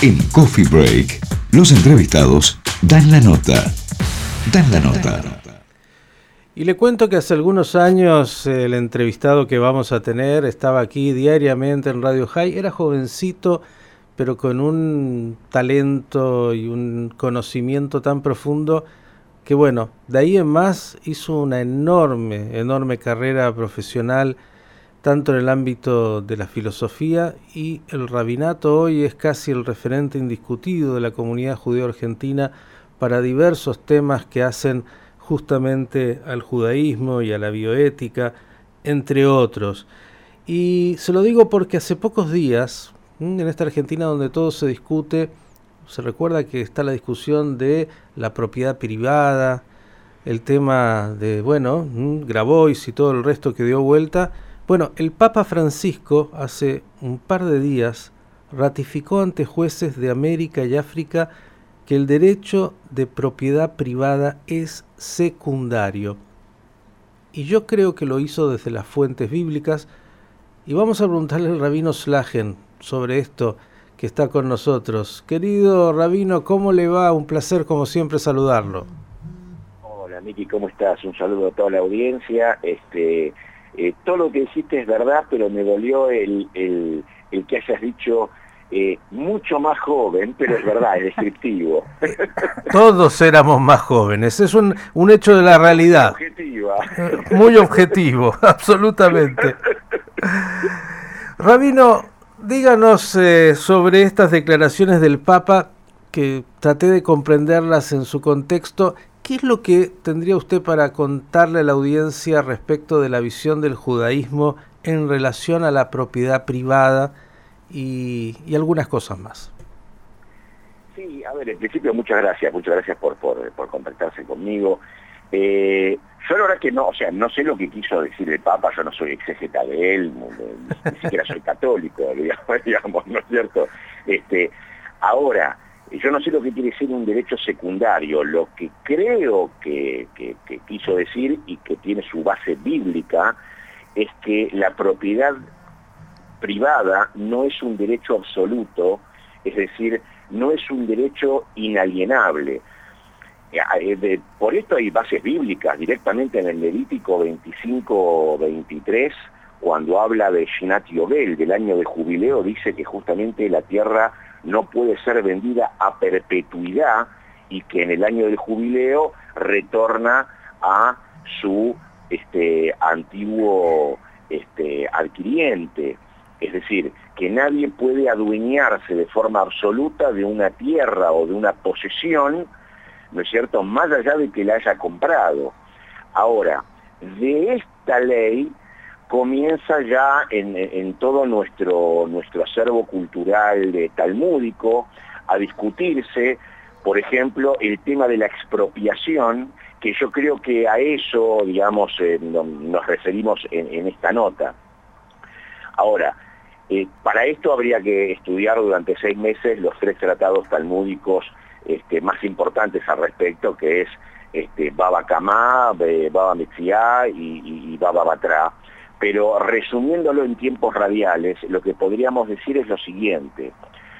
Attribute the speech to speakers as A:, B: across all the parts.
A: En Coffee Break, los entrevistados dan la nota. Dan la nota.
B: Y le cuento que hace algunos años el entrevistado que vamos a tener estaba aquí diariamente en Radio High. Era jovencito, pero con un talento y un conocimiento tan profundo que, bueno, de ahí en más hizo una enorme carrera profesional, tanto en el ámbito de la filosofía y el rabinato. Hoy es casi el referente indiscutido de la comunidad judeo-argentina para diversos temas que hacen justamente al judaísmo y a la bioética, entre otros. Y se lo digo porque hace pocos días, en esta Argentina donde todo se discute, se recuerda que está la discusión de la propiedad privada, el tema de, Grabois y todo el resto que dio vuelta. Bueno, el Papa Francisco hace un par de días ratificó ante jueces de América y África que el derecho de propiedad privada es secundario. Y yo creo que lo hizo desde las fuentes bíblicas. Y vamos a preguntarle al rabino Slagen sobre esto que está con nosotros. Querido rabino, ¿cómo le va? Un placer como siempre saludarlo.
C: Hola Miki, ¿cómo estás? Un saludo a toda la audiencia. Todo lo que dijiste es verdad, pero me dolió el que hayas dicho mucho más joven, pero es verdad, es descriptivo.
B: Todos éramos más jóvenes, es un hecho de la realidad. Muy objetivo, absolutamente. Rabino, díganos sobre estas declaraciones del Papa, que traté de comprenderlas en su contexto. ¿Qué es lo que tendría usted para contarle a la audiencia respecto de la visión del judaísmo en relación a la propiedad privada y algunas cosas más?
C: Sí, a ver, en principio muchas gracias por contactarse conmigo. Yo la verdad que no sé lo que quiso decir el Papa, yo no soy exégeta de él, ni siquiera soy católico, digamos, ¿no es cierto? Ahora, yo no sé lo que quiere decir un derecho secundario. Lo que creo que quiso decir y que tiene su base bíblica es que la propiedad privada no es un derecho absoluto, es decir, no es un derecho inalienable. Por esto hay bases bíblicas directamente en el Levítico 25-23, cuando habla de Shinat Yobel, del año de jubileo, dice que justamente la tierra no puede ser vendida a perpetuidad y que en el año del jubileo retorna a su antiguo adquiriente. Es decir, que nadie puede adueñarse de forma absoluta de una tierra o de una posesión, ¿no es cierto?, más allá de que la haya comprado. Ahora, de esta ley comienza ya en todo nuestro acervo cultural talmúdico a discutirse, por ejemplo, el tema de la expropiación, que yo creo que a eso, digamos, nos referimos en esta nota. Ahora, para esto habría que estudiar durante 6 meses los 3 tratados talmúdicos más importantes al respecto, que es Baba Kamá, Baba Metzia y Baba Batra. Pero resumiéndolo en tiempos radiales, lo que podríamos decir es lo siguiente.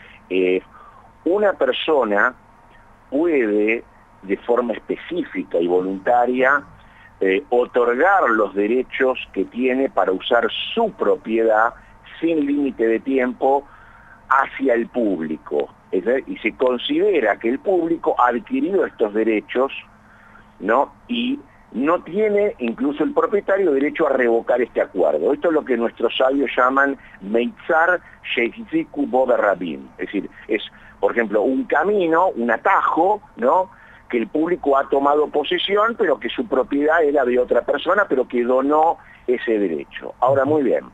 C: Una persona puede, de forma específica y voluntaria, otorgar los derechos que tiene para usar su propiedad sin límite de tiempo hacia el público. Y se considera que el público ha adquirido estos derechos, ¿no? Y no tiene, incluso el propietario, derecho a revocar este acuerdo. Esto es lo que nuestros sabios llaman Meitzar Shehiziku Boda Rabin. Es decir, es, por ejemplo, un camino, un atajo, ¿no?, que el público ha tomado posesión, pero que su propiedad era de otra persona, pero que donó ese derecho. Ahora, muy bien.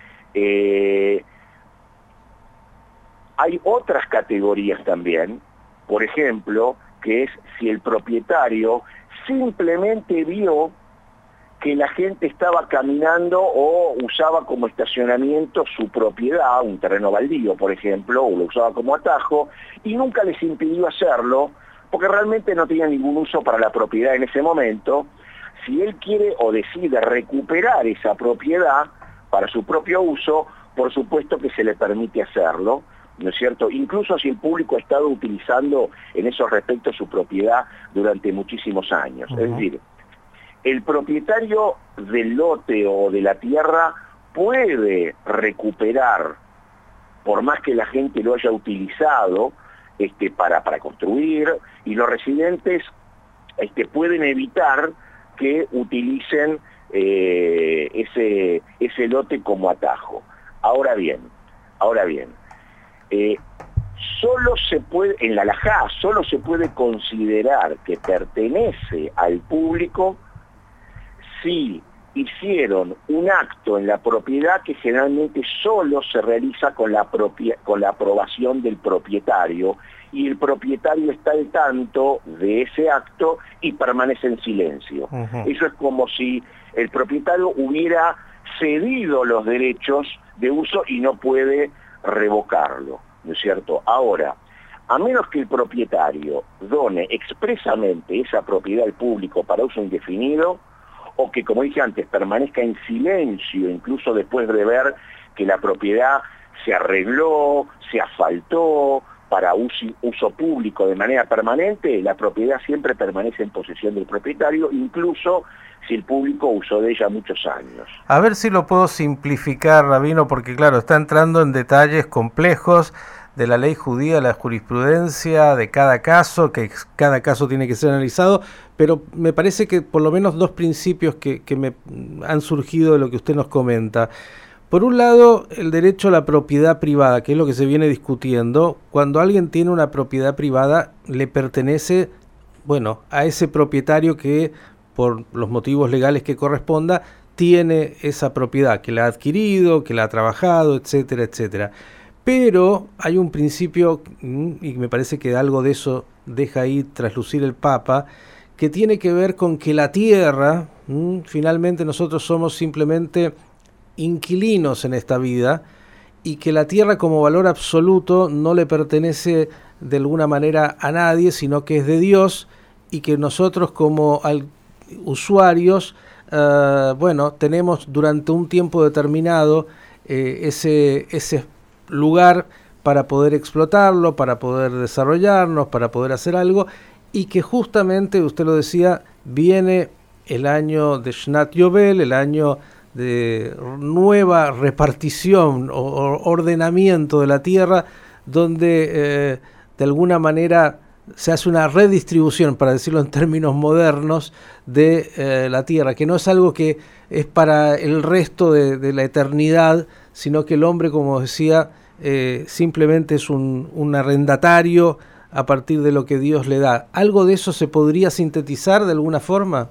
C: Hay otras categorías también, por ejemplo, que es si el propietario simplemente vio que la gente estaba caminando o usaba como estacionamiento su propiedad, un terreno baldío, por ejemplo, o lo usaba como atajo, y nunca les impidió hacerlo, porque realmente no tenía ningún uso para la propiedad en ese momento. Si él quiere o decide recuperar esa propiedad para su propio uso, por supuesto que se le permite hacerlo, ¿no es cierto? Incluso si el público ha estado utilizando en esos respectos su propiedad durante muchísimos años. Es decir, el propietario del lote o de la tierra puede recuperar, por más que la gente lo haya utilizado para construir, y los residentes pueden evitar que utilicen ese lote como atajo. Ahora bien, solo se puede, en la halajá, solo se puede considerar que pertenece al público si hicieron un acto en la propiedad que generalmente solo se realiza con la aprobación del propietario, y el propietario está al tanto de ese acto y permanece en silencio. Eso es como si el propietario hubiera cedido los derechos de uso y no puede revocarlo, ¿no es cierto? Ahora, a menos que el propietario done expresamente esa propiedad al público para uso indefinido, o que, como dije antes, permanezca en silencio, incluso después de ver que la propiedad se arregló, se asfaltó para uso público de manera permanente, la propiedad siempre permanece en posesión del propietario, incluso si el público usó de ella muchos años.
B: A ver si lo puedo simplificar, Rabino, porque claro, está entrando en detalles complejos de la ley judía, la jurisprudencia de cada caso, que cada caso tiene que ser analizado, pero me parece que por lo menos dos principios que me han surgido de lo que usted nos comenta. Por un lado, el derecho a la propiedad privada, que es lo que se viene discutiendo. Cuando alguien tiene una propiedad privada, le pertenece, bueno, a ese propietario que, por los motivos legales que corresponda, tiene esa propiedad, que la ha adquirido, que la ha trabajado, etcétera, etcétera. Pero hay un principio, y me parece que algo de eso deja ahí traslucir el Papa, que tiene que ver con que la tierra, finalmente nosotros somos simplemente inquilinos en esta vida, y que la tierra como valor absoluto no le pertenece de alguna manera a nadie, sino que es de Dios, y que nosotros como usuarios, tenemos durante un tiempo determinado ese lugar para poder explotarlo, para poder desarrollarnos, para poder hacer algo, y que justamente, usted lo decía, viene el año de Shnat Yovel, el año de nueva repartición o ordenamiento de la tierra, donde de alguna manera se hace una redistribución, para decirlo en términos modernos, de la tierra, que no es algo que es para el resto de la eternidad, sino que el hombre, como decía, simplemente es un arrendatario a partir de lo que Dios le da. ¿Algo de eso se podría sintetizar de alguna forma?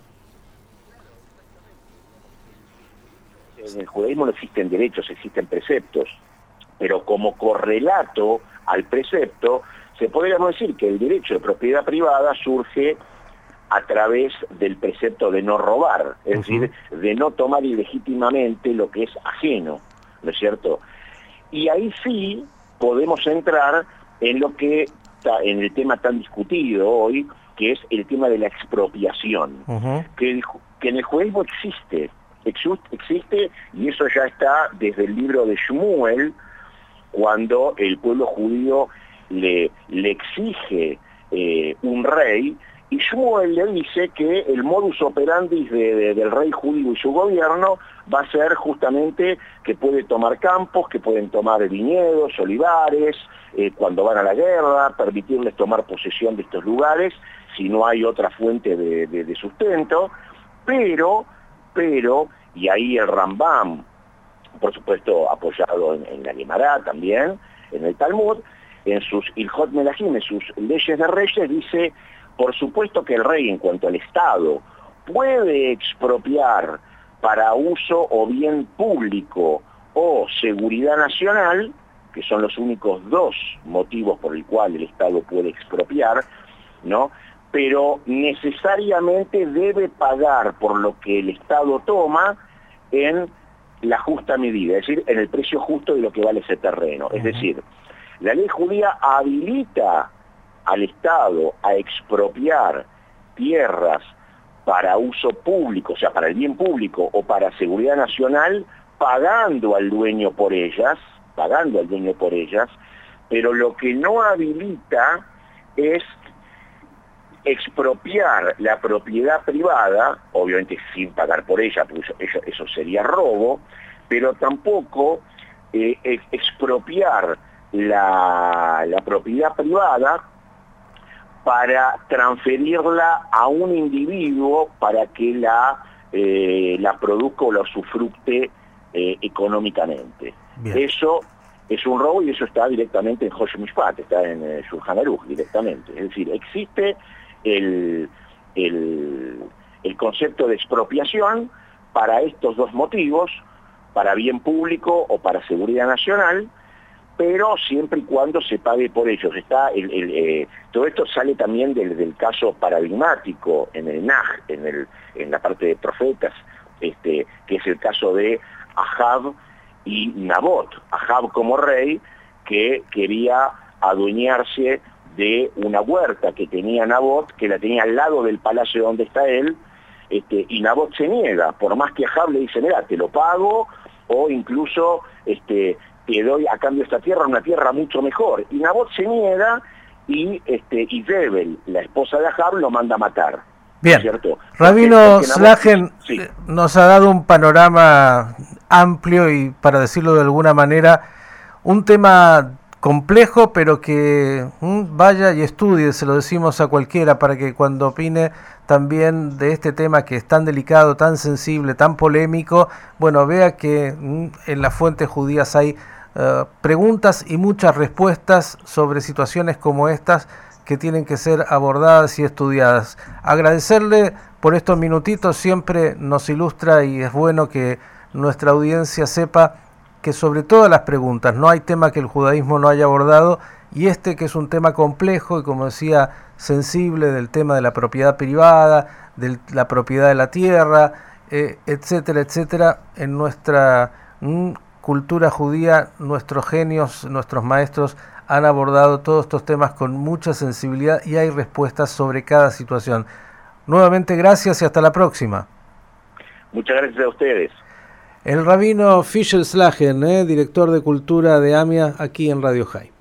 C: En el judaísmo no existen derechos, existen preceptos, pero como correlato al precepto, se podría decir que el derecho de propiedad privada surge a través del precepto de no robar, es decir, de no tomar ilegítimamente lo que es ajeno, ¿no es cierto? Y ahí sí podemos entrar en lo que en el tema tan discutido hoy, que es el tema de la expropiación, que en el judaísmo existe, y eso ya está desde el libro de Shmuel, cuando el pueblo judío le exige un rey, y Shmuel le dice que el modus operandi del rey judío y su gobierno va a ser justamente que puede tomar campos, que pueden tomar viñedos, olivares, cuando van a la guerra, permitirles tomar posesión de estos lugares si no hay otra fuente de sustento, pero, y ahí el Rambam, por supuesto apoyado en la Gemara también, en el Talmud, en sus Ilhot Melahim, en sus leyes de reyes, dice, por supuesto que el rey, en cuanto al Estado, puede expropiar para uso o bien público o seguridad nacional, que son los únicos dos motivos por el cual el Estado puede expropiar, ¿no? Pero necesariamente debe pagar por lo que el Estado toma en la justa medida, es decir, en el precio justo de lo que vale ese terreno. Es decir, la ley judía habilita al Estado a expropiar tierras para uso público, o sea, para el bien público o para seguridad nacional, pagando al dueño por ellas, pero lo que no habilita es expropiar la propiedad privada, obviamente sin pagar por ella, porque eso sería robo, pero tampoco expropiar la propiedad privada para transferirla a un individuo para que la produzca o la usufructe económicamente.
B: Bien.
C: Eso es un robo y eso está directamente en Hosh Mishpat, está en Shulchan Aruch directamente. Es decir, existe el concepto de expropiación para estos dos motivos, para bien público o para seguridad nacional, pero siempre y cuando se pague por ellos. Todo esto sale también del caso paradigmático en el Naj, en la parte de profetas, que es el caso de Ahab y Nabot. Ahab como rey que quería adueñarse de una huerta que tenía Nabot, que la tenía al lado del palacio donde está él, y Nabot se niega, por más que Ahab le dice, mira, te lo pago, o incluso te doy a cambio esta tierra, una tierra mucho mejor. Y Nabot se niega y Jezebel, la esposa de Ahab, lo manda a matar.
B: Bien,
C: ¿Cierto?
B: Rabino Slagen
C: sí,
B: nos ha dado un panorama amplio y, para decirlo de alguna manera, un tema complejo, pero que vaya y estudie, se lo decimos a cualquiera, para que cuando opine también de este tema que es tan delicado, tan sensible, tan polémico, bueno, vea que en las fuentes judías hay preguntas y muchas respuestas sobre situaciones como estas que tienen que ser abordadas y estudiadas. Agradecerle por estos minutitos, siempre nos ilustra y es bueno que nuestra audiencia sepa que sobre todas las preguntas no hay tema que el judaísmo no haya abordado, y que es un tema complejo y, como decía, sensible, del tema de la propiedad privada, de la propiedad de la tierra, etcétera, etcétera. En nuestra cultura judía, nuestros genios, nuestros maestros han abordado todos estos temas con mucha sensibilidad y hay respuestas sobre cada situación. Nuevamente gracias y hasta la próxima.
C: muchas gracias a ustedes.
B: El rabino Fischer Slagen, director de Cultura de AMIA, aquí en Radio High.